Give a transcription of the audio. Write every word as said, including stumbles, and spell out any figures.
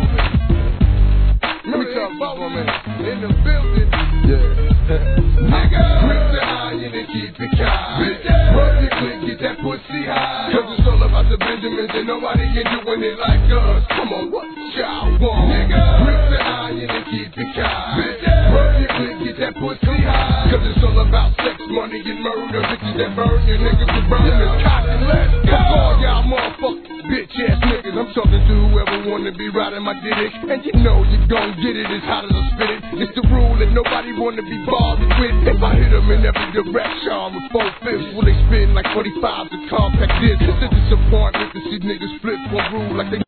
Let me talk about for a minute. In the building. Yeah. Nigga, grip the iron and keep it kind. Rub your click, get that pussy high. Cause it's all about the Benjamins and nobody can doing it like us. Come on, what y'all want? Nigga, grip the iron and keep it kind. Rub your click, get that pussy high. Cause it's all about sex, money, and murder. Bitches that burn your niggas to burn and cotton. Let's go. All y'all motherfuckers. Bitch ass niggas, I'm talking to whoever wanna be riding my dick. And you know you gon' get it as hot as I spit it. It's the rule that nobody wanna be bothered with. If I hit them in every direction with four fifths, will they spin like forty-fives and compact discs? It's a disappointment to see niggas flip one rule like they